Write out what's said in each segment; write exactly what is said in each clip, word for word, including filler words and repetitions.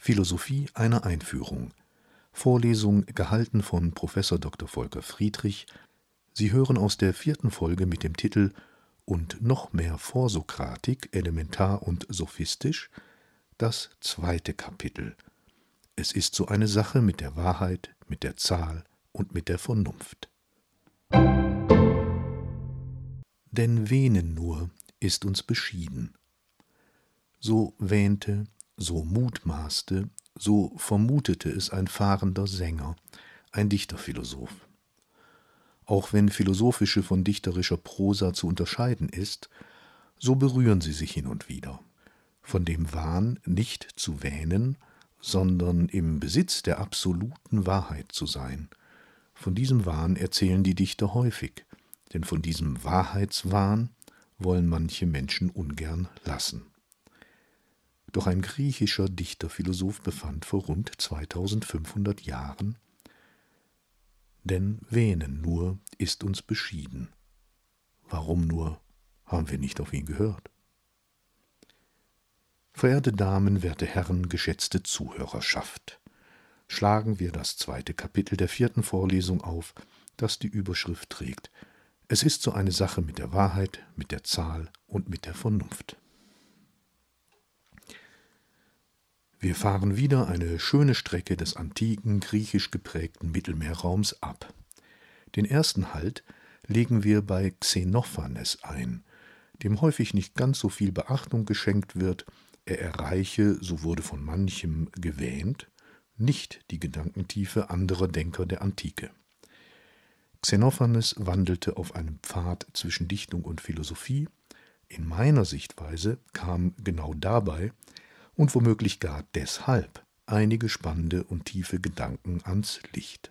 Philosophie, eine Einführung. Vorlesung gehalten von Professor Doktor Volker Friedrich. Sie hören aus der vierten Folge mit dem Titel »Und noch mehr Vorsokratik, elementar und sophistisch« das zweite Kapitel. Es ist so eine Sache mit der Wahrheit, mit der Zahl und mit der Vernunft. Denn wähnen nur ist uns beschieden. So wähnte, so mutmaßte, so vermutete es ein fahrender Sänger, ein Dichterphilosoph. Auch wenn philosophische von dichterischer Prosa zu unterscheiden ist, so berühren sie sich hin und wieder. Von dem Wahn, nicht zu wähnen, sondern im Besitz der absoluten Wahrheit zu sein. Von diesem Wahn erzählen die Dichter häufig, denn von diesem Wahrheitswahn wollen manche Menschen ungern lassen. Doch ein griechischer Dichterphilosoph befand vor rund zweitausendfünfhundert Jahren: Denn wähnen nur ist uns beschieden. Warum nur haben wir nicht auf ihn gehört? Verehrte Damen, werte Herren, geschätzte Zuhörerschaft, schlagen wir das zweite Kapitel der vierten Vorlesung auf, das die Überschrift trägt: Es ist so eine Sache mit der Wahrheit, mit der Zahl und mit der Vernunft. Wir fahren wieder eine schöne Strecke des antiken, griechisch geprägten Mittelmeerraums ab. Den ersten Halt legen wir bei Xenophanes ein, dem häufig nicht ganz so viel Beachtung geschenkt wird. Er erreiche, so wurde von manchem gewähnt, nicht die Gedankentiefe anderer Denker der Antike. Xenophanes wandelte auf einem Pfad zwischen Dichtung und Philosophie. In meiner Sichtweise kam genau dabei und womöglich gar deshalb einige spannende und tiefe Gedanken ans Licht.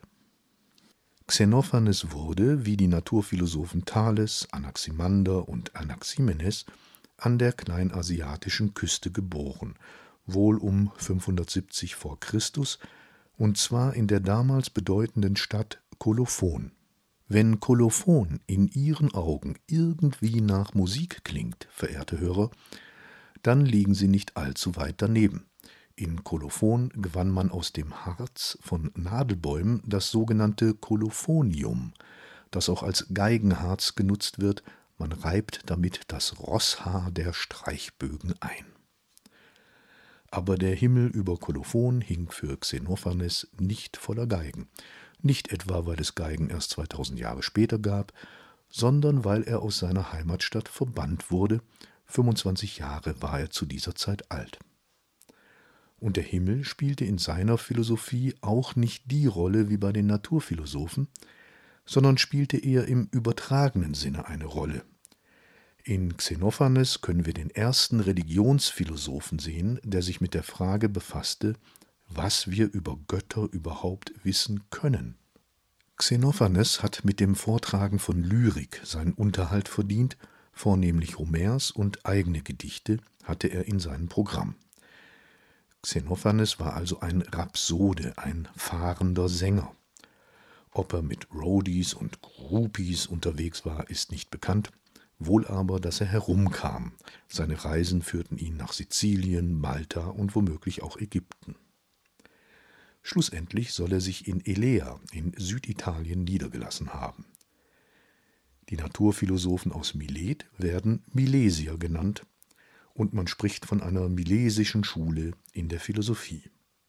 Xenophanes wurde, wie die Naturphilosophen Thales, Anaximander und Anaximenes, an der kleinasiatischen Küste geboren, wohl um fünfhundertsiebzig vor Christus, und zwar in der damals bedeutenden Stadt Kolophon. Wenn Kolophon in Ihren Augen irgendwie nach Musik klingt, verehrte Hörer, dann liegen Sie nicht allzu weit daneben. In Kolophon gewann man aus dem Harz von Nadelbäumen das sogenannte Kolophonium, das auch als Geigenharz genutzt wird. Man reibt damit das Rosshaar der Streichbögen ein. Aber der Himmel über Kolophon hing für Xenophanes nicht voller Geigen. Nicht etwa, weil es Geigen erst zweitausend Jahre später gab, sondern weil er aus seiner Heimatstadt verbannt wurde. fünfundzwanzig Jahre war er zu dieser Zeit alt. Und der Himmel spielte in seiner Philosophie auch nicht die Rolle wie bei den Naturphilosophen, sondern spielte eher im übertragenen Sinne eine Rolle. In Xenophanes können wir den ersten Religionsphilosophen sehen, der sich mit der Frage befasste, was wir über Götter überhaupt wissen können. Xenophanes hat mit dem Vortragen von Lyrik seinen Unterhalt verdient, vornehmlich Homers und eigene Gedichte hatte er in seinem Programm. Xenophanes war also ein Rhapsode, ein fahrender Sänger. Ob er mit Roadies und Groupies unterwegs war, ist nicht bekannt, wohl aber, dass er herumkam. Seine Reisen führten ihn nach Sizilien, Malta und womöglich auch Ägypten. Schlussendlich soll er sich in Elea in Süditalien niedergelassen haben. Die Naturphilosophen aus Milet werden Milesier genannt, und man spricht von einer milesischen Schule in der Philosophie.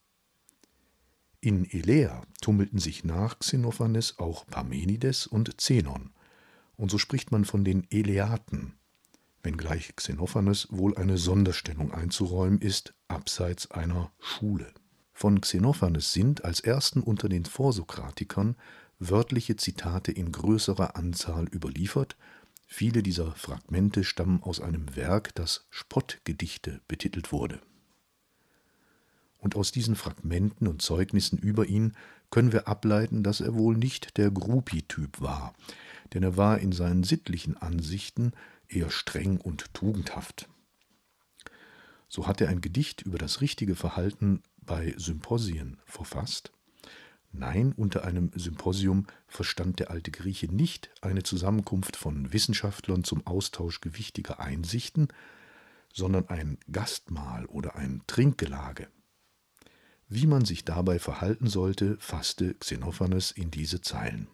In Elea tummelten sich nach Xenophanes auch Parmenides und Zenon, und so spricht man von den Eleaten, wenngleich Xenophanes wohl eine Sonderstellung einzuräumen ist, abseits einer Schule. Von Xenophanes sind als ersten unter den Vorsokratikern wörtliche Zitate in größerer Anzahl überliefert. Viele dieser Fragmente stammen aus einem Werk, das Spottgedichte betitelt wurde. Und aus diesen Fragmenten und Zeugnissen über ihn können wir ableiten, dass er wohl nicht der Groupie-Typ war, denn er war in seinen sittlichen Ansichten eher streng und tugendhaft. So hat er ein Gedicht über das richtige Verhalten bei Symposien verfasst. Nein, unter einem Symposium verstand der alte Grieche nicht eine Zusammenkunft von Wissenschaftlern zum Austausch gewichtiger Einsichten, sondern ein Gastmahl oder ein Trinkgelage. Wie man sich dabei verhalten sollte, fasste Xenophanes in diese Zeilen.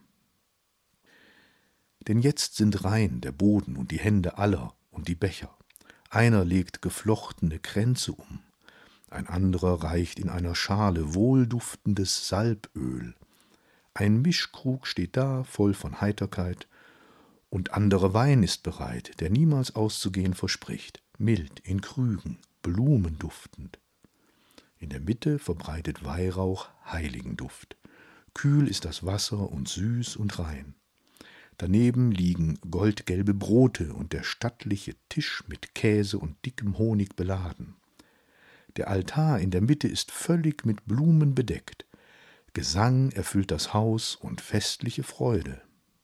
Denn jetzt sind rein der Boden und die Hände aller und die Becher. Einer legt geflochtene Kränze um, ein anderer reicht in einer Schale wohlduftendes Salböl. Ein Mischkrug steht da, voll von Heiterkeit, und anderer Wein ist bereit, der niemals auszugehen verspricht, mild in Krügen, blumenduftend. In der Mitte verbreitet Weihrauch Heiligenduft. Kühl ist das Wasser und süß und rein. Daneben liegen goldgelbe Brote und der stattliche Tisch mit Käse und dickem Honig beladen. Der Altar in der Mitte ist völlig mit Blumen bedeckt. Gesang erfüllt das Haus und festliche Freude.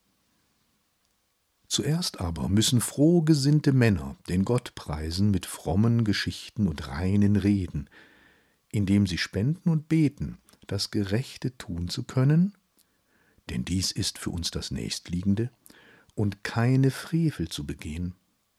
Zuerst aber müssen frohgesinnte Männer den Gott preisen mit frommen Geschichten und reinen Reden, indem sie spenden und beten, das Gerechte tun zu können, denn dies ist für uns das Nächstliegende, und keine Frevel zu begehen.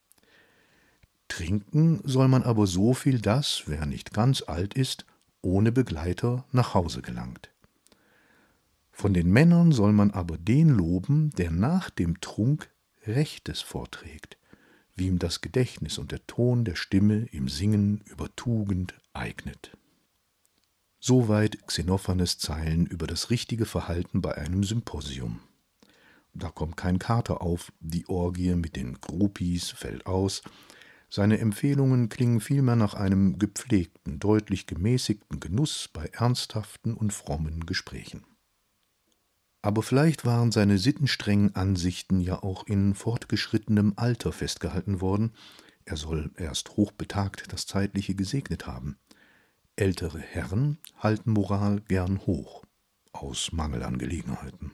Trinken soll man aber so viel, dass, wer nicht ganz alt ist, ohne Begleiter nach Hause gelangt. Von den Männern soll man aber den loben, der nach dem Trunk Rechtes vorträgt, wie ihm das Gedächtnis und der Ton der Stimme im Singen über Tugend eignet. Soweit Xenophanes Zeilen über das richtige Verhalten bei einem Symposium. Da kommt kein Kater auf, die Orgie mit den Groupies fällt aus. Seine Empfehlungen klingen vielmehr nach einem gepflegten, deutlich gemäßigten Genuss bei ernsthaften und frommen Gesprächen. Aber vielleicht waren seine sittenstrengen Ansichten ja auch in fortgeschrittenem Alter festgehalten worden. Er soll erst hochbetagt das Zeitliche gesegnet haben. Ältere Herren halten Moral gern hoch, aus Mangelangelegenheiten.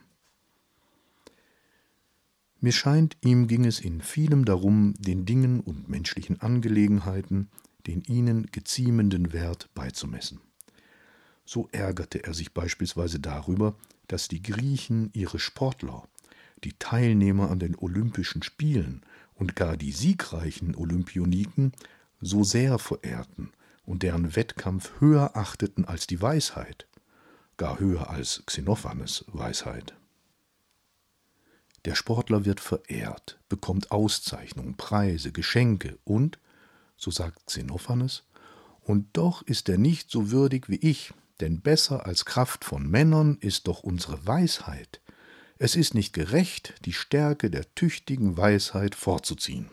Mir scheint, ihm ging es in vielem darum, den Dingen und menschlichen Angelegenheiten den ihnen geziemenden Wert beizumessen. So ärgerte er sich beispielsweise darüber, dass die Griechen ihre Sportler, die Teilnehmer an den Olympischen Spielen und gar die siegreichen Olympioniken so sehr verehrten und deren Wettkampf höher achteten als die Weisheit, gar höher als Xenophanes' Weisheit. Der Sportler wird verehrt, bekommt Auszeichnungen, Preise, Geschenke und, so sagt Xenophanes, und doch ist er nicht so würdig wie ich, denn besser als Kraft von Männern ist doch unsere Weisheit. Es ist nicht gerecht, die Stärke der tüchtigen Weisheit vorzuziehen.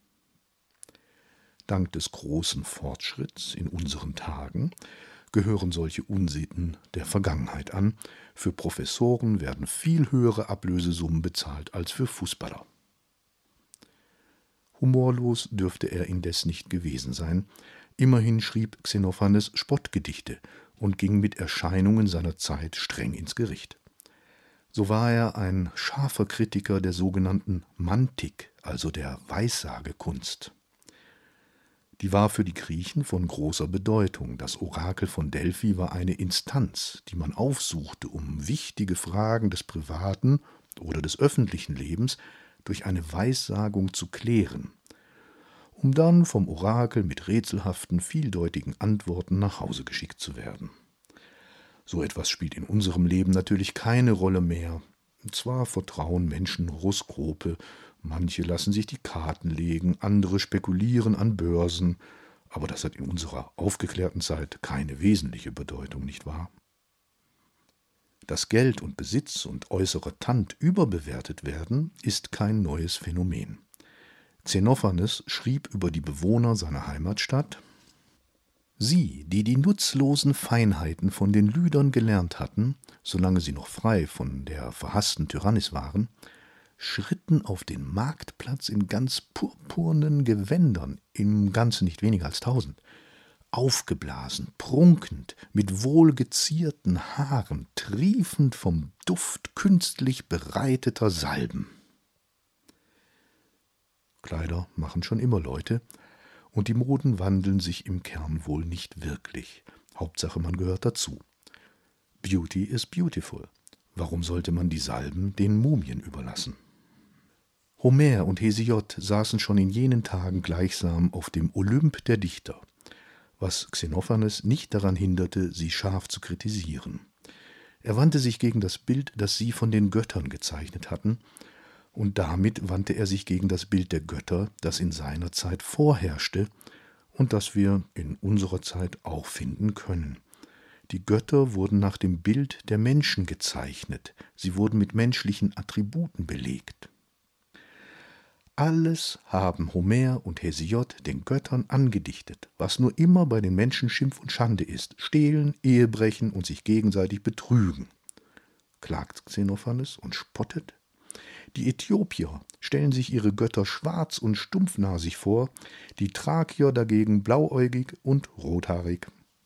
Dank des großen Fortschritts in unseren Tagen gehören solche Unsitten der Vergangenheit an. Für Professoren werden viel höhere Ablösesummen bezahlt als für Fußballer. Humorlos dürfte er indes nicht gewesen sein. Immerhin schrieb Xenophanes Spottgedichte und ging mit Erscheinungen seiner Zeit streng ins Gericht. So war er ein scharfer Kritiker der sogenannten Mantik, also der Weissagekunst. Die war für die Griechen von großer Bedeutung. Das Orakel von Delphi war eine Instanz, die man aufsuchte, um wichtige Fragen des privaten oder des öffentlichen Lebens durch eine Weissagung zu klären, um dann vom Orakel mit rätselhaften, vieldeutigen Antworten nach Hause geschickt zu werden. So etwas spielt in unserem Leben natürlich keine Rolle mehr. Zwar vertrauen Menschen Horoskope, manche lassen sich die Karten legen, andere spekulieren an Börsen, aber das hat in unserer aufgeklärten Zeit keine wesentliche Bedeutung, nicht wahr? Dass Geld und Besitz und äußerer Tand überbewertet werden, ist kein neues Phänomen. Xenophanes schrieb über die Bewohner seiner Heimatstadt: Sie, die die nutzlosen Feinheiten von den Lüdern gelernt hatten, solange sie noch frei von der verhassten Tyrannis waren, schritten auf den Marktplatz in ganz purpurnen Gewändern, im Ganzen nicht weniger als tausend, aufgeblasen, prunkend, mit wohlgezierten Haaren, triefend vom Duft künstlich bereiteter Salben. Kleider machen schon immer Leute, und die Moden wandeln sich im Kern wohl nicht wirklich. Hauptsache, man gehört dazu. Beauty is beautiful. Warum sollte man die Salben den Mumien überlassen? Homer und Hesiod saßen schon in jenen Tagen gleichsam auf dem Olymp der Dichter. was Xenophanes nicht daran hinderte, sie scharf zu kritisieren. Er wandte sich gegen das Bild, das sie von den Göttern gezeichnet hatten, und damit wandte er sich gegen das Bild der Götter, das in seiner Zeit vorherrschte und das wir in unserer Zeit auch finden können. Die Götter wurden nach dem Bild der Menschen gezeichnet, sie wurden mit menschlichen Attributen belegt. Alles haben Homer und Hesiod den Göttern angedichtet, was nur immer bei den Menschen Schimpf und Schande ist: Stehlen, Ehebrechen und sich gegenseitig betrügen. Klagt Xenophanes und spottet. Die Äthiopier stellen sich ihre Götter schwarz und stumpfnasig vor, die Thrakier dagegen blauäugig und rothaarig.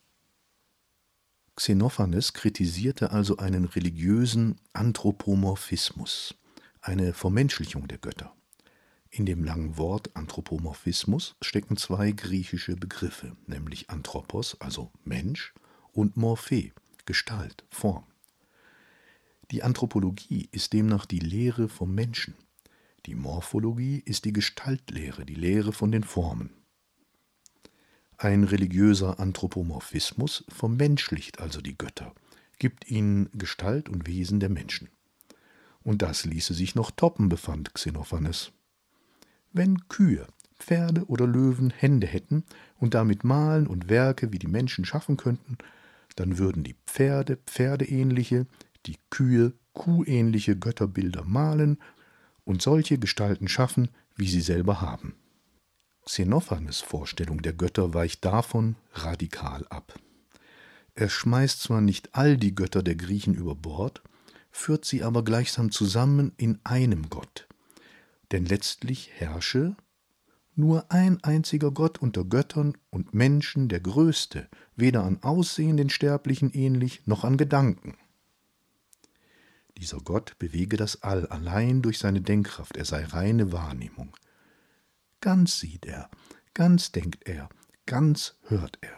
Xenophanes kritisierte also einen religiösen Anthropomorphismus, eine Vermenschlichung der Götter. In dem langen Wort Anthropomorphismus stecken zwei griechische Begriffe, nämlich Anthropos, also Mensch, und Morphe, Gestalt, Form. Die Anthropologie ist demnach die Lehre vom Menschen. Die Morphologie ist die Gestaltlehre, die Lehre von den Formen. Ein religiöser Anthropomorphismus vermenschlicht also die Götter, gibt ihnen Gestalt und Wesen der Menschen. Und das ließe sich noch toppen, befand Xenophanes. Wenn Kühe, Pferde oder Löwen Hände hätten und damit malen und Werke wie die Menschen schaffen könnten, dann würden die Pferde pferdeähnliche, die Kühe kuhähnliche Götterbilder malen und solche Gestalten schaffen, wie sie selber haben. Xenophanes Vorstellung der Götter weicht davon radikal ab. Er schmeißt zwar nicht all die Götter der Griechen über Bord, führt sie aber gleichsam zusammen in einem Gott. Denn letztlich herrsche nur ein einziger Gott unter Göttern und Menschen, der Größte, weder an Aussehen den Sterblichen ähnlich, noch an Gedanken. Dieser Gott bewege das All allein durch seine Denkkraft, er sei reine Wahrnehmung. Ganz sieht er, ganz denkt er, ganz hört er.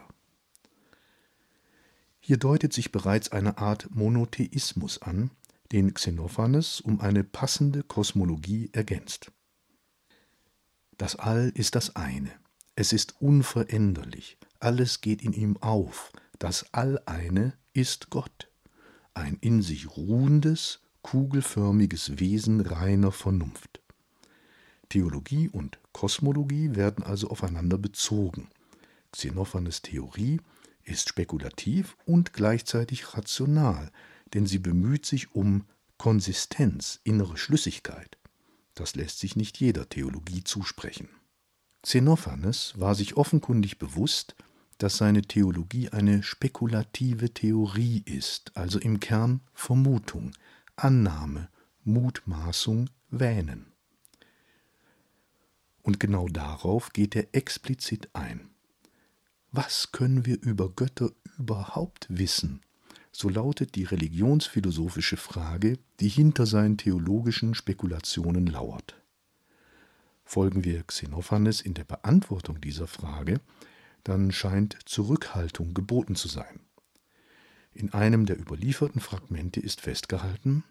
Hier deutet sich bereits eine Art Monotheismus an, den Xenophanes um eine passende Kosmologie ergänzt. Das All ist das eine, es ist unveränderlich, alles geht in ihm auf, das Alleine ist Gott, ein in sich ruhendes, kugelförmiges Wesen reiner Vernunft. Theologie und Kosmologie werden also aufeinander bezogen. Xenophanes' Theorie ist spekulativ und gleichzeitig rational, denn sie bemüht sich um Konsistenz, innere Schlüssigkeit. Das lässt sich nicht jeder Theologie zusprechen. Xenophanes war sich offenkundig bewusst, dass seine Theologie eine spekulative Theorie ist, also im Kern Vermutung, Annahme, Mutmaßung, Wähnen. Und genau darauf geht er explizit ein. Was können wir über Götter überhaupt wissen? So lautet die religionsphilosophische Frage, die hinter seinen theologischen Spekulationen lauert. Folgen wir Xenophanes in der Beantwortung dieser Frage, dann scheint Zurückhaltung geboten zu sein. In einem der überlieferten Fragmente ist festgehalten: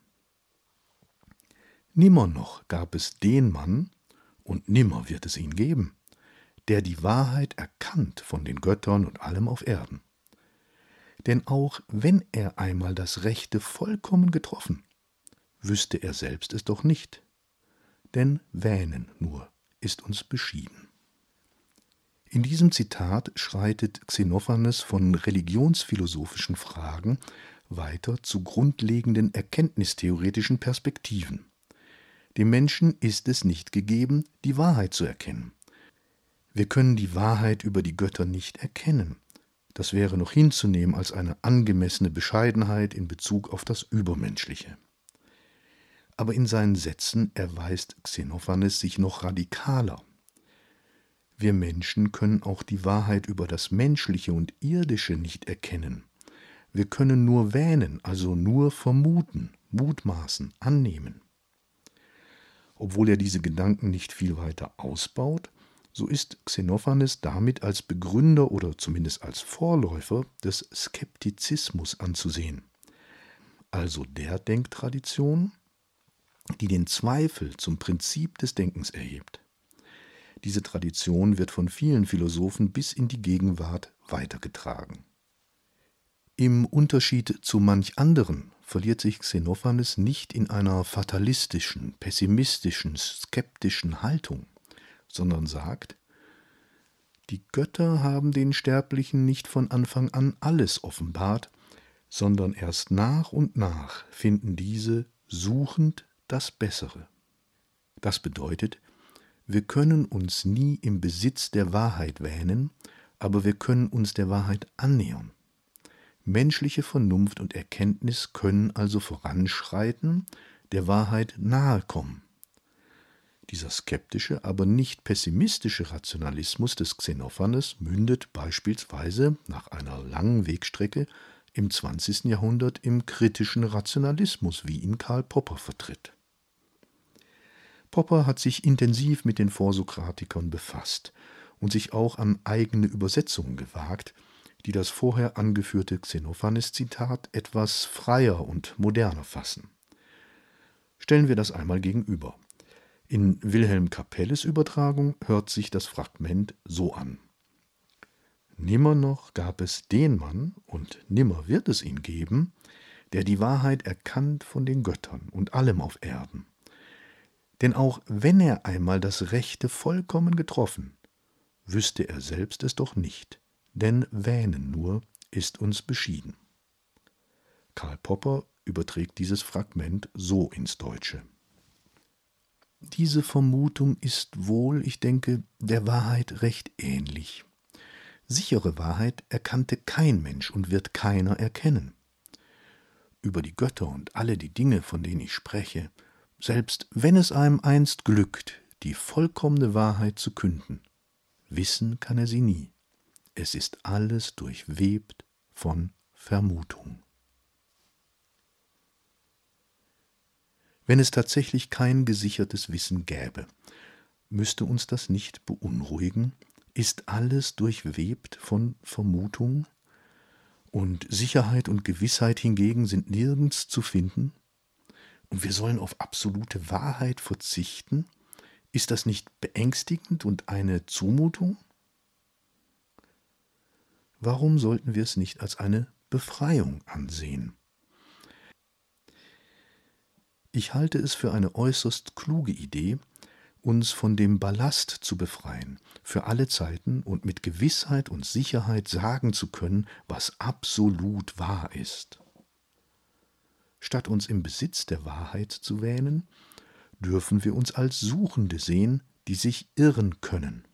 Nimmer noch gab es den Mann, und nimmer wird es ihn geben, der die Wahrheit erkannt von den Göttern und allem auf Erden. Denn auch wenn er einmal das Rechte vollkommen getroffen, wüsste er selbst es doch nicht, denn Wähnen nur ist uns beschieden. In diesem Zitat schreitet Xenophanes von religionsphilosophischen Fragen weiter zu grundlegenden erkenntnistheoretischen Perspektiven. Dem Menschen ist es nicht gegeben, die Wahrheit zu erkennen. Wir können die Wahrheit über die Götter nicht erkennen. Das wäre noch hinzunehmen als eine angemessene Bescheidenheit in Bezug auf das Übermenschliche. Aber in seinen Sätzen erweist Xenophanes sich noch radikaler. Wir Menschen können auch die Wahrheit über das Menschliche und Irdische nicht erkennen. Wir können nur wähnen, also nur vermuten, mutmaßen, annehmen. Obwohl er diese Gedanken nicht viel weiter ausbaut, so ist Xenophanes damit als Begründer oder zumindest als Vorläufer des Skeptizismus anzusehen, also der Denktradition, die den Zweifel zum Prinzip des Denkens erhebt. Diese Tradition wird von vielen Philosophen bis in die Gegenwart weitergetragen. Im Unterschied zu manch anderen verliert sich Xenophanes nicht in einer fatalistischen, pessimistischen, skeptischen Haltung, sondern sagt: Die Götter haben den Sterblichen nicht von Anfang an alles offenbart, sondern erst nach und nach finden diese suchend das Bessere. Das bedeutet, wir können uns nie im Besitz der Wahrheit wähnen, aber wir können uns der Wahrheit annähern. Menschliche Vernunft und Erkenntnis können also voranschreiten, der Wahrheit nahe kommen. Dieser skeptische, aber nicht pessimistische Rationalismus des Xenophanes mündet beispielsweise nach einer langen Wegstrecke im zwanzigsten Jahrhundert im kritischen Rationalismus, wie ihn Karl Popper vertritt. Popper hat sich intensiv mit den Vorsokratikern befasst und sich auch an eigene Übersetzungen gewagt, die das vorher angeführte Xenophanes-Zitat etwas freier und moderner fassen. Stellen wir das einmal gegenüber. In Wilhelm Kapelles Übertragung hört sich das Fragment so an: Nimmer noch gab es den Mann, und nimmer wird es ihn geben, der die Wahrheit erkannt von den Göttern und allem auf Erden. Denn auch wenn er einmal das Rechte vollkommen getroffen, wüsste er selbst es doch nicht, denn Wähnen nur ist uns beschieden. Karl Popper überträgt dieses Fragment so ins Deutsche: Diese Vermutung ist wohl, ich denke, der Wahrheit recht ähnlich. Sichere Wahrheit erkannte kein Mensch und wird keiner erkennen. Über die Götter und alle die Dinge, von denen ich spreche, selbst wenn es einem einst glückt, die vollkommene Wahrheit zu künden, wissen kann er sie nie. Es ist alles durchwebt von Vermutung. Wenn es tatsächlich kein gesichertes Wissen gäbe, müsste uns das nicht beunruhigen? Ist alles durchwebt von Vermutung? Und Sicherheit und Gewissheit hingegen sind nirgends zu finden? Und wir sollen auf absolute Wahrheit verzichten? Ist das nicht beängstigend und eine Zumutung? Warum sollten wir es nicht als eine Befreiung ansehen? Ich halte es für eine äußerst kluge Idee, uns von dem Ballast zu befreien, für alle Zeiten und mit Gewissheit und Sicherheit sagen zu können, was absolut wahr ist. Statt uns im Besitz der Wahrheit zu wähnen, dürfen wir uns als Suchende sehen, die sich irren können.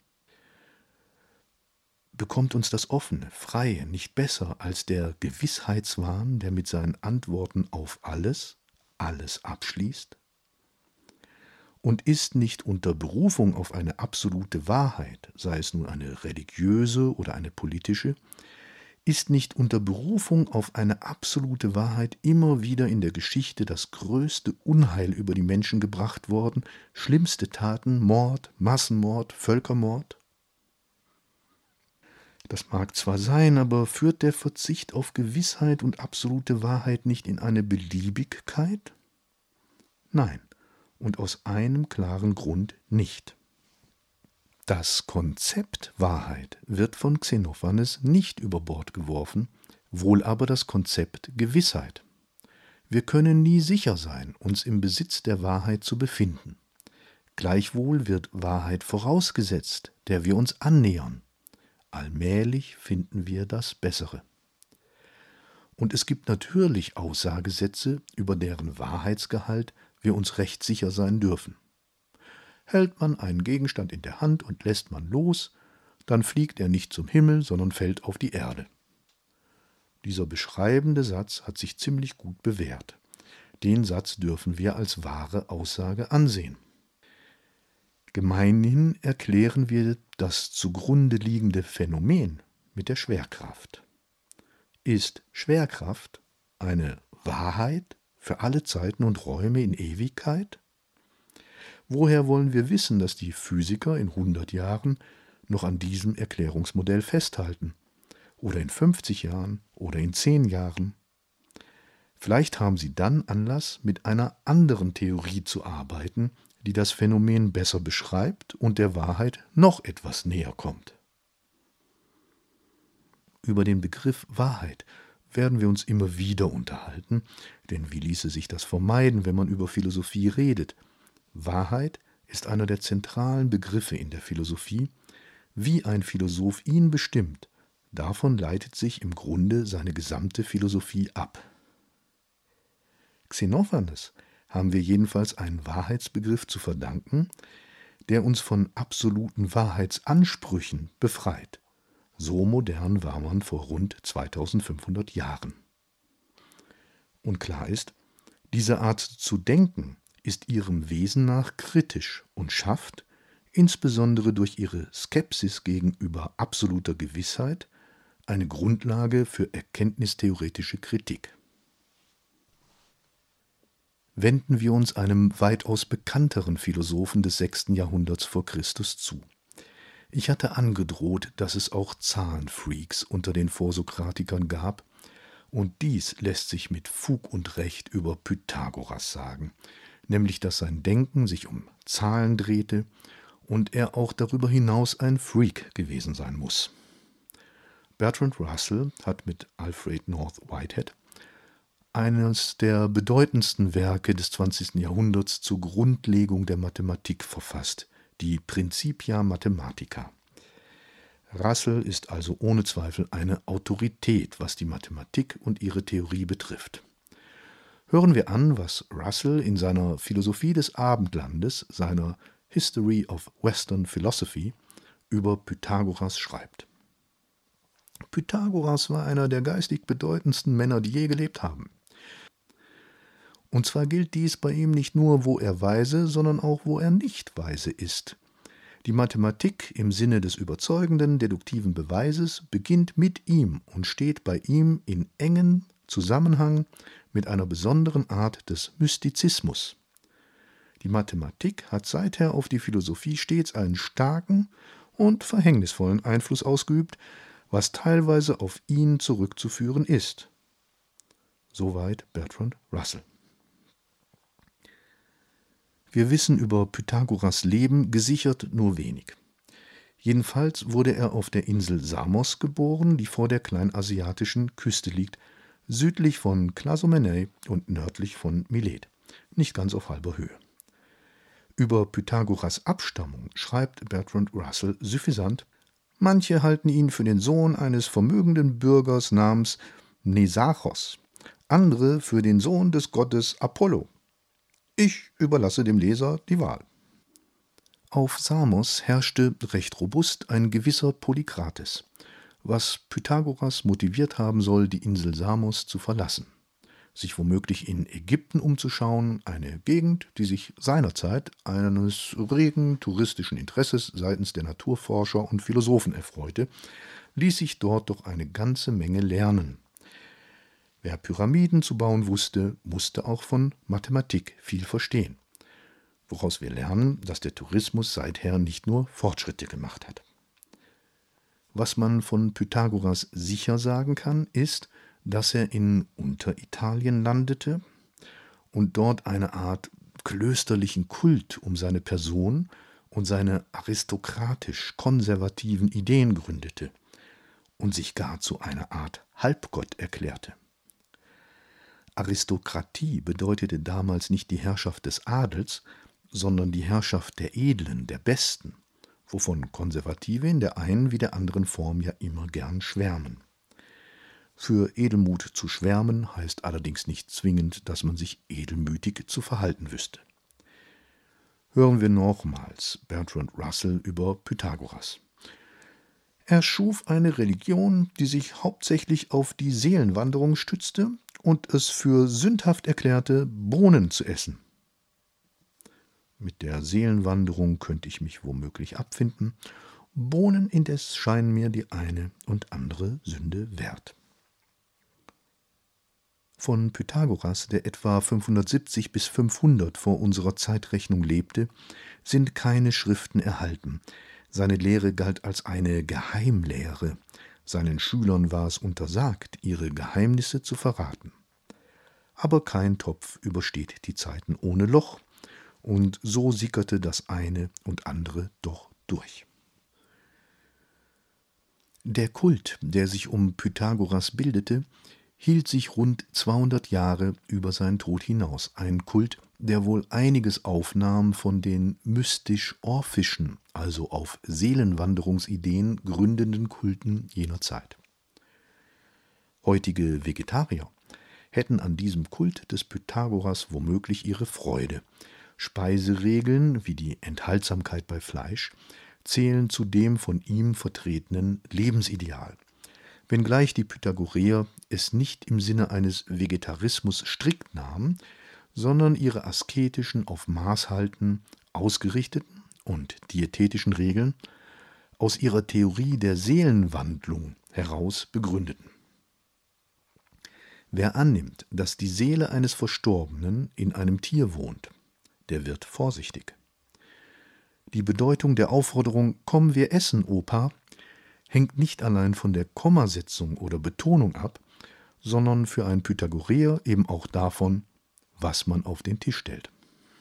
Bekommt uns das Offene, Freie nicht besser als der Gewissheitswahn, der mit seinen Antworten auf alles, alles abschließt? Und ist nicht unter Berufung auf eine absolute Wahrheit, sei es nun eine religiöse oder eine politische, ist nicht unter Berufung auf eine absolute Wahrheit immer wieder in der Geschichte das größte Unheil über die Menschen gebracht worden, schlimmste Taten, Mord, Massenmord, Völkermord? Das mag zwar sein, aber führt der Verzicht auf Gewissheit und absolute Wahrheit nicht in eine Beliebigkeit? Nein, und aus einem klaren Grund nicht. Das Konzept Wahrheit wird von Xenophanes nicht über Bord geworfen, wohl aber das Konzept Gewissheit. Wir können nie sicher sein, uns im Besitz der Wahrheit zu befinden. Gleichwohl wird Wahrheit vorausgesetzt, der wir uns annähern. Allmählich finden wir das Bessere. Und es gibt natürlich Aussagesätze, über deren Wahrheitsgehalt wir uns recht sicher sein dürfen. Hält man einen Gegenstand in der Hand und lässt man los, dann fliegt er nicht zum Himmel, sondern fällt auf die Erde. Dieser beschreibende Satz hat sich ziemlich gut bewährt. Den Satz dürfen wir als wahre Aussage ansehen. Gemeinhin erklären wir das zugrunde liegende Phänomen mit der Schwerkraft. Ist Schwerkraft eine Wahrheit für alle Zeiten und Räume in Ewigkeit? Woher wollen wir wissen, dass die Physiker in hundert Jahren noch an diesem Erklärungsmodell festhalten? Oder in fünfzig Jahren oder in zehn Jahren? Vielleicht haben sie dann Anlass, mit einer anderen Theorie zu arbeiten, die das Phänomen besser beschreibt und der Wahrheit noch etwas näher kommt. Über den Begriff Wahrheit werden wir uns immer wieder unterhalten, denn wie ließe sich das vermeiden, wenn man über Philosophie redet? Wahrheit ist einer der zentralen Begriffe in der Philosophie. Wie ein Philosoph ihn bestimmt, davon leitet sich im Grunde seine gesamte Philosophie ab. Xenophanes haben wir jedenfalls einen Wahrheitsbegriff zu verdanken, der uns von absoluten Wahrheitsansprüchen befreit. So modern war man vor rund zweitausendfünfhundert Jahren. Und klar ist, diese Art zu denken ist ihrem Wesen nach kritisch und schafft, insbesondere durch ihre Skepsis gegenüber absoluter Gewissheit, eine Grundlage für erkenntnistheoretische Kritik. Wenden wir uns einem weitaus bekannteren Philosophen des sechsten Jahrhunderts vor Christus zu. Ich hatte angedroht, dass es auch Zahlenfreaks unter den Vorsokratikern gab, und dies lässt sich mit Fug und Recht über Pythagoras sagen, nämlich dass sein Denken sich um Zahlen drehte und er auch darüber hinaus ein Freak gewesen sein muss. Bertrand Russell hat mit Alfred North Whitehead eines der bedeutendsten Werke des zwanzigsten Jahrhunderts zur Grundlegung der Mathematik verfasst, die Principia Mathematica. Russell ist also ohne Zweifel eine Autorität, was die Mathematik und ihre Theorie betrifft. Hören wir an, was Russell in seiner Philosophie des Abendlandes, seiner History of Western Philosophy, über Pythagoras schreibt. Pythagoras war einer der geistig bedeutendsten Männer, die je gelebt haben. Und zwar gilt dies bei ihm nicht nur, wo er weise, sondern auch, wo er nicht weise ist. Die Mathematik im Sinne des überzeugenden, deduktiven Beweises beginnt mit ihm und steht bei ihm in engem Zusammenhang mit einer besonderen Art des Mystizismus. Die Mathematik hat seither auf die Philosophie stets einen starken und verhängnisvollen Einfluss ausgeübt, was teilweise auf ihn zurückzuführen ist. Soweit Bertrand Russell. Wir wissen über Pythagoras' Leben gesichert nur wenig. Jedenfalls wurde er auf der Insel Samos geboren, die vor der kleinasiatischen Küste liegt, südlich von Klasomenai und nördlich von Milet, nicht ganz auf halber Höhe. Über Pythagoras' Abstammung schreibt Bertrand Russell suffisant: Manche halten ihn für den Sohn eines vermögenden Bürgers namens Mnesachos, andere für den Sohn des Gottes Apollo. Ich überlasse dem Leser die Wahl. Auf Samos herrschte recht robust ein gewisser Polykrates, was Pythagoras motiviert haben soll, die Insel Samos zu verlassen, sich womöglich in Ägypten umzuschauen, eine Gegend, die sich seinerzeit eines regen touristischen Interesses seitens der Naturforscher und Philosophen erfreute, ließ sich dort doch eine ganze Menge lernen. Wer Pyramiden zu bauen wusste, musste auch von Mathematik viel verstehen, woraus wir lernen, dass der Tourismus seither nicht nur Fortschritte gemacht hat. Was man von Pythagoras sicher sagen kann, ist, dass er in Unteritalien landete und dort eine Art klösterlichen Kult um seine Person und seine aristokratisch-konservativen Ideen gründete und sich gar zu einer Art Halbgott erklärte. Aristokratie bedeutete damals nicht die Herrschaft des Adels, sondern die Herrschaft der Edlen, der Besten, wovon Konservative in der einen wie der anderen Form ja immer gern schwärmen. Für Edelmut zu schwärmen heißt allerdings nicht zwingend, dass man sich edelmütig zu verhalten wüsste. Hören wir nochmals Bertrand Russell über Pythagoras. Er schuf eine Religion, die sich hauptsächlich auf die Seelenwanderung stützte und es für sündhaft erklärte, Bohnen zu essen. Mit der Seelenwanderung könnte ich mich womöglich abfinden, Bohnen indes scheinen mir die eine und andere Sünde wert. Von Pythagoras, der etwa fünfhundertsiebzig bis fünfhundert vor unserer Zeitrechnung lebte, sind keine Schriften erhalten. Seine Lehre galt als eine Geheimlehre. Seinen Schülern war es untersagt, ihre Geheimnisse zu verraten. Aber kein Topf übersteht die Zeiten ohne Loch, und so sickerte das eine und andere doch durch. Der Kult, der sich um Pythagoras bildete, hielt sich rund zweihundert Jahre über seinen Tod hinaus. Ein Kult, der wohl einiges aufnahm von den mystisch-orphischen, also auf Seelenwanderungsideen gründenden Kulten jener Zeit. Heutige Vegetarier hätten an diesem Kult des Pythagoras womöglich ihre Freude. Speiseregeln wie die Enthaltsamkeit bei Fleisch zählen zu dem von ihm vertretenen Lebensideal. Wenngleich die Pythagoreer es nicht im Sinne eines Vegetarismus strikt nahmen, sondern ihre asketischen, auf Maß halten, ausgerichteten und diätetischen Regeln aus ihrer Theorie der Seelenwandlung heraus begründeten. Wer annimmt, dass die Seele eines Verstorbenen in einem Tier wohnt, der wird vorsichtig. Die Bedeutung der Aufforderung »Komm, wir essen, Opa« hängt nicht allein von der Kommasetzung oder Betonung ab, sondern für einen Pythagoreer eben auch davon, was man auf den Tisch stellt.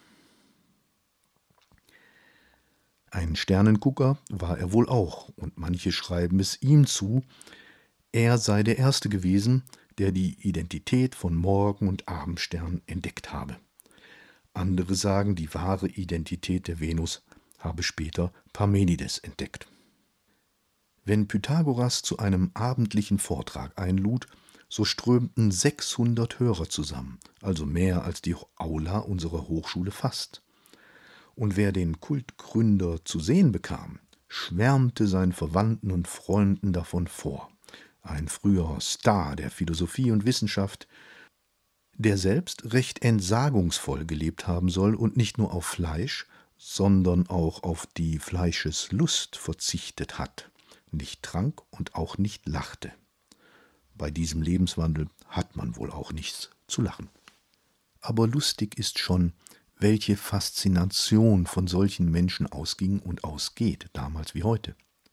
Ein Sternengucker war er wohl auch, und manche schreiben es ihm zu, er sei der Erste gewesen, der die Identität von Morgen- und Abendstern entdeckt habe. Andere sagen, die wahre Identität der Venus habe später Parmenides entdeckt. Wenn Pythagoras zu einem abendlichen Vortrag einlud, so strömten sechshundert Hörer zusammen, also mehr als die Aula unserer Hochschule fasst. Und wer den Kultgründer zu sehen bekam, schwärmte seinen Verwandten und Freunden davon vor. Ein früher Star der Philosophie und Wissenschaft, der selbst recht entsagungsvoll gelebt haben soll und nicht nur auf Fleisch, sondern auch auf die Fleischeslust verzichtet hat, nicht trank und auch nicht lachte. Bei diesem Lebenswandel hat man wohl auch nichts zu lachen. Aber lustig ist schon, welche Faszination von solchen Menschen ausging und ausgeht, damals wie heute.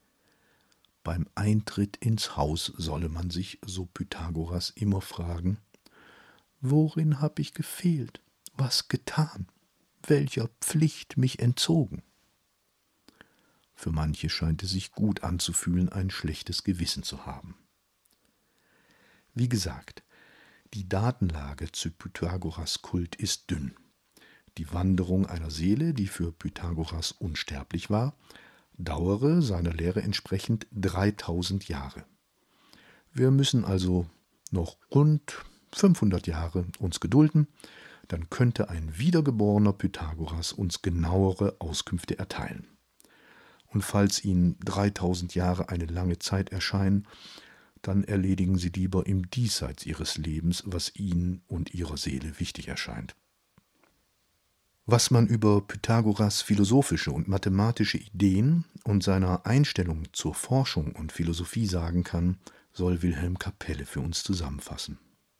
Beim Eintritt ins Haus solle man sich, so Pythagoras, immer fragen: Worin hab ich gefehlt, was getan, welcher Pflicht mich entzogen? Für manche scheint es sich gut anzufühlen, ein schlechtes Gewissen zu haben. Wie gesagt, die Datenlage zu Pythagoras Kult ist dünn. Die Wanderung einer Seele, die für Pythagoras unsterblich war, dauere seiner Lehre entsprechend dreitausend Jahre. Wir müssen also noch rund fünfhundert Jahre uns gedulden, dann könnte ein wiedergeborener Pythagoras uns genauere Auskünfte erteilen. Und falls Ihnen dreitausend Jahre eine lange Zeit erscheinen, dann erledigen Sie lieber im Diesseits Ihres Lebens, was Ihnen und Ihrer Seele wichtig erscheint. Was man über Pythagoras philosophische und mathematische Ideen und seiner Einstellung zur Forschung und Philosophie sagen kann, soll Wilhelm Kapelle für uns zusammenfassen.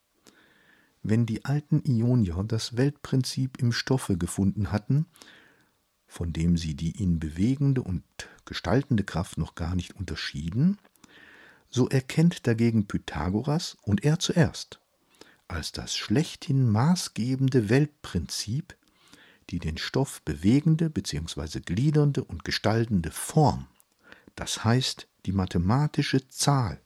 Wenn die alten Ionier das Weltprinzip im Stoffe gefunden hatten, von dem sie die ihn bewegende und gestaltende Kraft noch gar nicht unterschieden, so erkennt dagegen Pythagoras, und er zuerst, als das schlechthin maßgebende Weltprinzip die den Stoff bewegende bzw. gliedernde und gestaltende Form, das heißt die mathematische Zahl.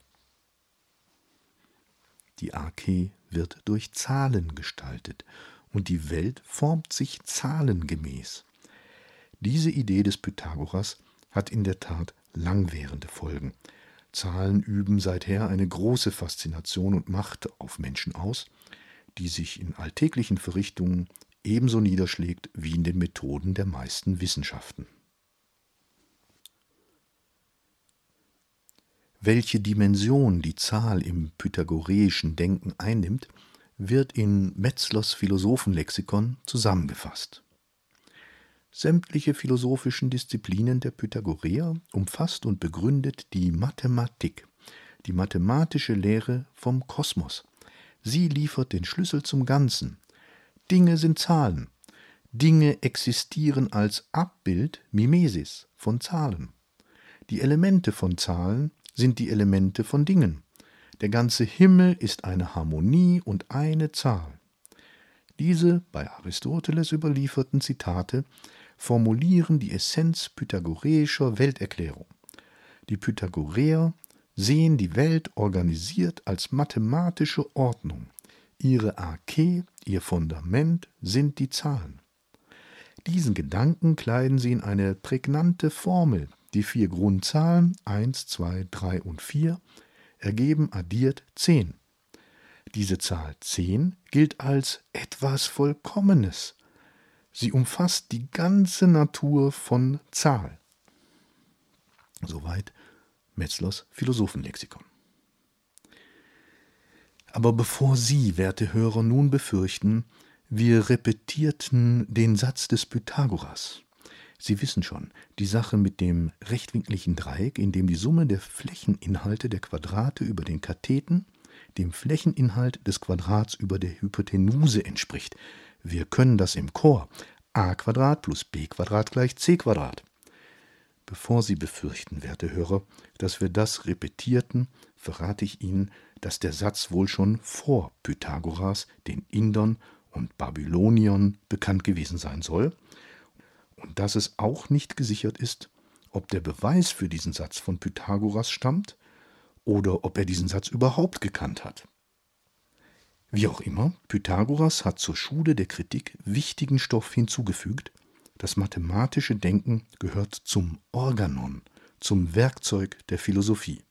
Die Arche wird durch Zahlen gestaltet und die Welt formt sich zahlengemäß. Diese Idee des Pythagoras hat in der Tat langwährende Folgen. Zahlen üben seither eine große Faszination und Macht auf Menschen aus, die sich in alltäglichen Verrichtungen ebenso niederschlägt wie in den Methoden der meisten Wissenschaften. Welche Dimension die Zahl im pythagoreischen Denken einnimmt, wird in Metzlers Philosophenlexikon zusammengefasst. Sämtliche philosophischen Disziplinen der Pythagoreer umfasst und begründet die Mathematik, die mathematische Lehre vom Kosmos. Sie liefert den Schlüssel zum Ganzen. Dinge sind Zahlen. Dinge existieren als Abbild, Mimesis, von Zahlen. Die Elemente von Zahlen sind die Elemente von Dingen. Der ganze Himmel ist eine Harmonie und eine Zahl. Diese bei Aristoteles überlieferten Zitate formulieren die Essenz pythagoreischer Welterklärung. Die Pythagoreer sehen die Welt organisiert als mathematische Ordnung. Ihre Arche, ihr Fundament, sind die Zahlen. Diesen Gedanken kleiden sie in eine prägnante Formel. Die vier Grundzahlen eins, zwei, drei und vier ergeben addiert zehn. Diese Zahl zehn gilt als etwas Vollkommenes. Sie umfasst die ganze Natur von Zahl. Soweit Metzlers Philosophenlexikon. Aber bevor Sie, werte Hörer, nun befürchten, wir repetierten den Satz des Pythagoras. Sie wissen schon, die Sache mit dem rechtwinkligen Dreieck, in dem die Summe der Flächeninhalte der Quadrate über den Katheten dem Flächeninhalt des Quadrats über der Hypotenuse entspricht. Wir können das im Chor. A Quadrat plus B Quadrat gleich C Quadrat. Bevor Sie befürchten, werte Hörer, dass wir das repetierten, verrate ich Ihnen, dass der Satz wohl schon vor Pythagoras den Indern und Babyloniern bekannt gewesen sein soll und dass es auch nicht gesichert ist, ob der Beweis für diesen Satz von Pythagoras stammt oder ob er diesen Satz überhaupt gekannt hat. Wie auch immer, Pythagoras hat zur Schule der Kritik wichtigen Stoff hinzugefügt. Das mathematische Denken gehört zum Organon, zum Werkzeug der Philosophie.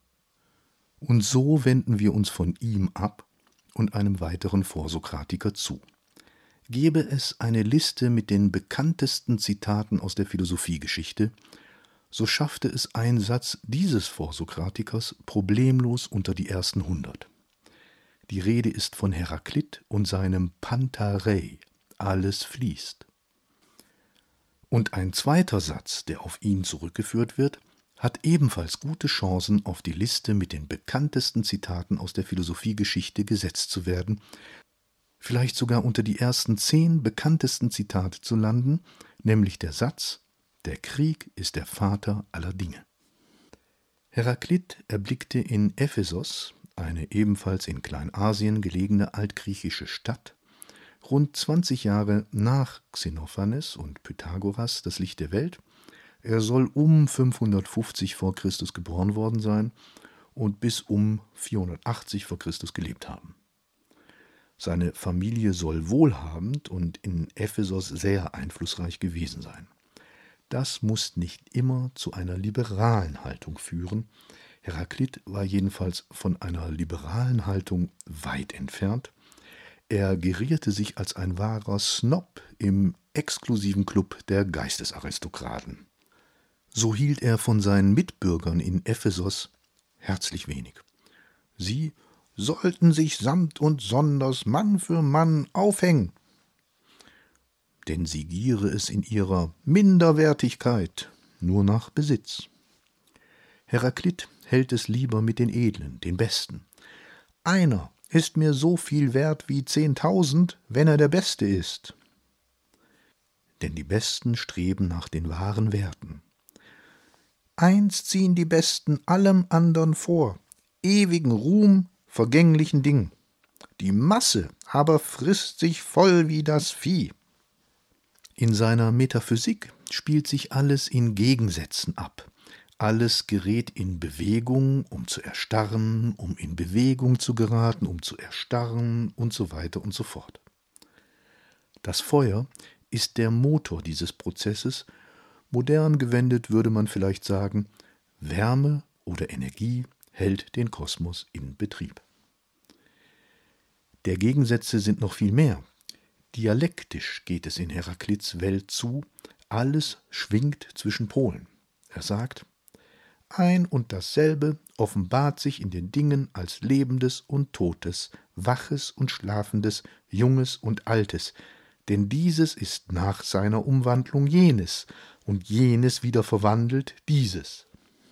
Und so wenden wir uns von ihm ab und einem weiteren Vorsokratiker zu. Gäbe es eine Liste mit den bekanntesten Zitaten aus der Philosophiegeschichte, so schaffte es ein Satz dieses Vorsokratikers problemlos unter die ersten hundert. Die Rede ist von Heraklit und seinem Pantarei, alles fließt. Und ein zweiter Satz, der auf ihn zurückgeführt wird, hat ebenfalls gute Chancen, auf die Liste mit den bekanntesten Zitaten aus der Philosophiegeschichte gesetzt zu werden, vielleicht sogar unter die ersten zehn bekanntesten Zitate zu landen, nämlich der Satz: Der Krieg ist der Vater aller Dinge. Heraklit erblickte in Ephesos, eine ebenfalls in Kleinasien gelegene altgriechische Stadt, rund zwanzig Jahre nach Xenophanes und Pythagoras das Licht der Welt. Er soll um fünfhundertfünfzig vor Christus geboren worden sein und bis um vierhundertachtzig vor Christus gelebt haben. Seine Familie soll wohlhabend und in Ephesos sehr einflussreich gewesen sein. Das muss nicht immer zu einer liberalen Haltung führen. Heraklit war jedenfalls von einer liberalen Haltung weit entfernt. Er gerierte sich als ein wahrer Snob im exklusiven Club der Geistesaristokraten. So hielt er von seinen Mitbürgern in Ephesos herzlich wenig. Sie sollten sich samt und sonders Mann für Mann aufhängen, denn sie giere es in ihrer Minderwertigkeit nur nach Besitz. Heraklit hält es lieber mit den Edlen, den Besten. Einer ist mir so viel wert wie zehntausend, wenn er der Beste ist. Denn die Besten streben nach den wahren Werten. Eins ziehen die Besten allem andern vor, ewigen Ruhm, vergänglichen Dingen. Die Masse aber frisst sich voll wie das Vieh. In seiner Metaphysik spielt sich alles in Gegensätzen ab. Alles gerät in Bewegung, um zu erstarren, um in Bewegung zu geraten, um zu erstarren und so weiter und so fort. Das Feuer ist der Motor dieses Prozesses. Modern gewendet würde man vielleicht sagen, Wärme oder Energie hält den Kosmos in Betrieb. Der Gegensätze sind noch viel mehr. Dialektisch geht es in Heraklits Welt zu, alles schwingt zwischen Polen. Er sagt: Ein und dasselbe offenbart sich in den Dingen als Lebendes und Totes, Waches und Schlafendes, Junges und Altes, denn dieses ist nach seiner Umwandlung jenes, und jenes wieder verwandelt dieses.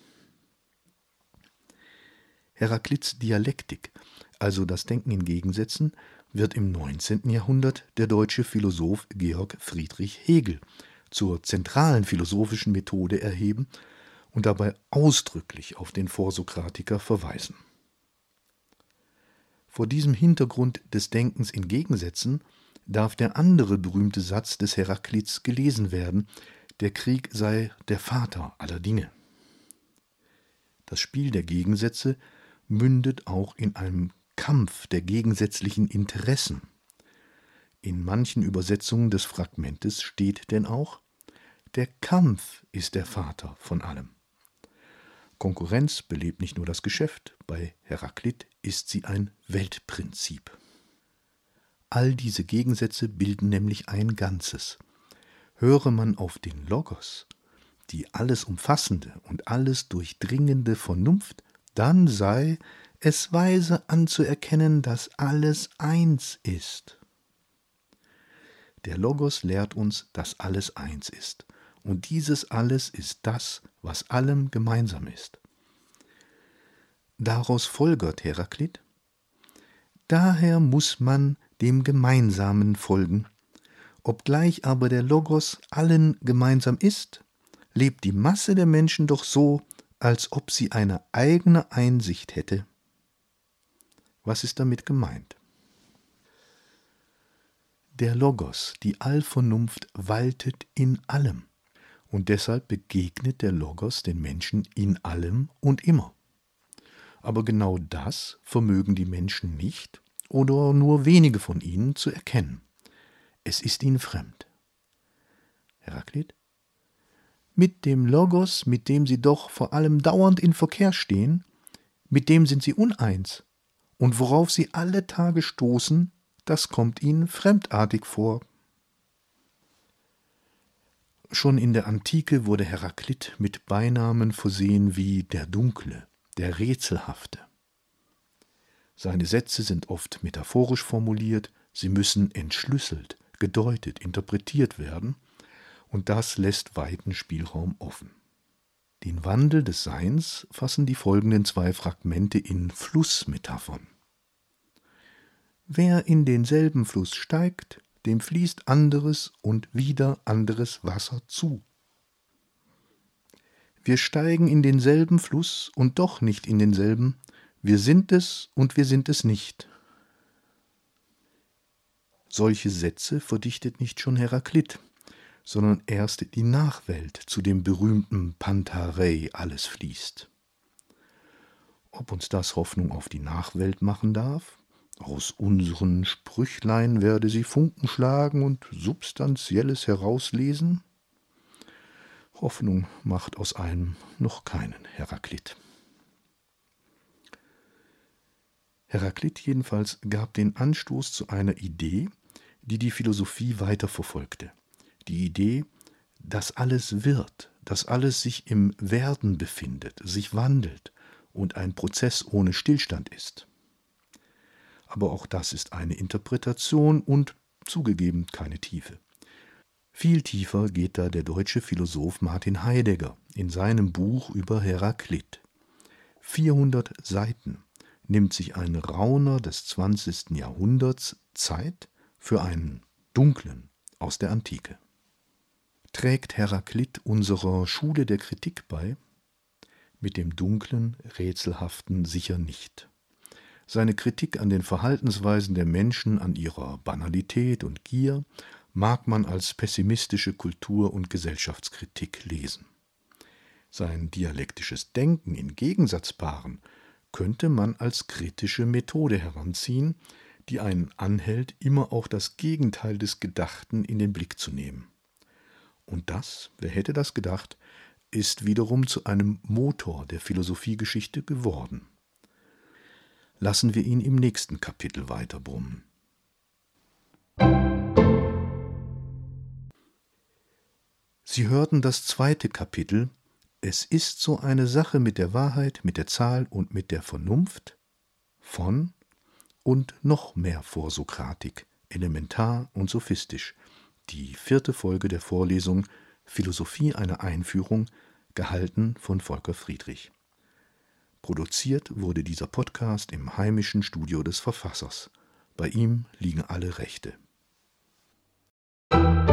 Heraklits Dialektik, also das Denken in Gegensätzen, wird im neunzehnten Jahrhundert der deutsche Philosoph Georg Friedrich Hegel zur zentralen philosophischen Methode erheben und dabei ausdrücklich auf den Vorsokratiker verweisen. Vor diesem Hintergrund des Denkens in Gegensätzen darf der andere berühmte Satz des Heraklits gelesen werden: Der Krieg sei der Vater aller Dinge. Das Spiel der Gegensätze mündet auch in einem Kampf der gegensätzlichen Interessen. In manchen Übersetzungen des Fragmentes steht denn auch: Der Kampf ist der Vater von allem. Konkurrenz belebt nicht nur das Geschäft, bei Heraklit ist sie ein Weltprinzip. All diese Gegensätze bilden nämlich ein Ganzes. Höre man auf den Logos, die alles umfassende und alles durchdringende Vernunft, dann sei es weise anzuerkennen, dass alles eins ist. Der Logos lehrt uns, dass alles eins ist. Und dieses Alles ist das, was allem gemeinsam ist. Daraus folgert Heraklit: Daher muss man dem Gemeinsamen folgen. Obgleich aber der Logos allen gemeinsam ist, lebt die Masse der Menschen doch so, als ob sie eine eigene Einsicht hätte. Was ist damit gemeint? Der Logos, die Allvernunft, waltet in allem. Und deshalb begegnet der Logos den Menschen in allem und immer. Aber genau das vermögen die Menschen nicht oder nur wenige von ihnen zu erkennen. Es ist ihnen fremd. Heraklit: Mit dem Logos, mit dem sie doch vor allem dauernd in Verkehr stehen, mit dem sind sie uneins. Und worauf sie alle Tage stoßen, das kommt ihnen fremdartig vor. Schon in der Antike wurde Heraklit mit Beinamen versehen wie der Dunkle, der Rätselhafte. Seine Sätze sind oft metaphorisch formuliert, sie müssen entschlüsselt, gedeutet, interpretiert werden, und das lässt weiten Spielraum offen. Den Wandel des Seins fassen die folgenden zwei Fragmente in Flussmetaphern. Wer in denselben Fluss steigt, dem fließt anderes und wieder anderes Wasser zu. Wir steigen in denselben Fluss und doch nicht in denselben, wir sind es und wir sind es nicht. Solche Sätze verdichtet nicht schon Heraklit, sondern erst die Nachwelt zu dem berühmten Pantarei alles fließt. Ob uns das Hoffnung auf die Nachwelt machen darf? Aus unseren Sprüchlein werde sie Funken schlagen und Substanzielles herauslesen? Hoffnung macht aus einem noch keinen Heraklit. Heraklit jedenfalls gab den Anstoß zu einer Idee, die die Philosophie weiterverfolgte. Die Idee, dass alles wird, dass alles sich im Werden befindet, sich wandelt und ein Prozess ohne Stillstand ist. Aber auch das ist eine Interpretation und zugegeben keine Tiefe. Viel tiefer geht da der deutsche Philosoph Martin Heidegger in seinem Buch über Heraklit. vierhundert Seiten nimmt sich ein Rauner des zwanzigsten Jahrhunderts Zeit für einen Dunklen aus der Antike. Trägt Heraklit unserer Schule der Kritik bei? Mit dem Dunklen, Rätselhaften sicher nicht. Seine Kritik an den Verhaltensweisen der Menschen, an ihrer Banalität und Gier, mag man als pessimistische Kultur- und Gesellschaftskritik lesen. Sein dialektisches Denken in Gegensatzpaaren könnte man als kritische Methode heranziehen, die einen anhält, immer auch das Gegenteil des Gedachten in den Blick zu nehmen. Und das, wer hätte das gedacht, ist wiederum zu einem Motor der Philosophiegeschichte geworden. Lassen wir ihn im nächsten Kapitel weiterbrummen. Sie hörten das zweite Kapitel »Es ist so eine Sache mit der Wahrheit, mit der Zahl und mit der Vernunft« von und noch mehr Vorsokratik, elementar und sophistisch, die vierte Folge der Vorlesung »Philosophie eine Einführung«, gehalten von Volker Friedrich. Produziert wurde dieser Podcast im heimischen Studio des Verfassers. Bei ihm liegen alle Rechte.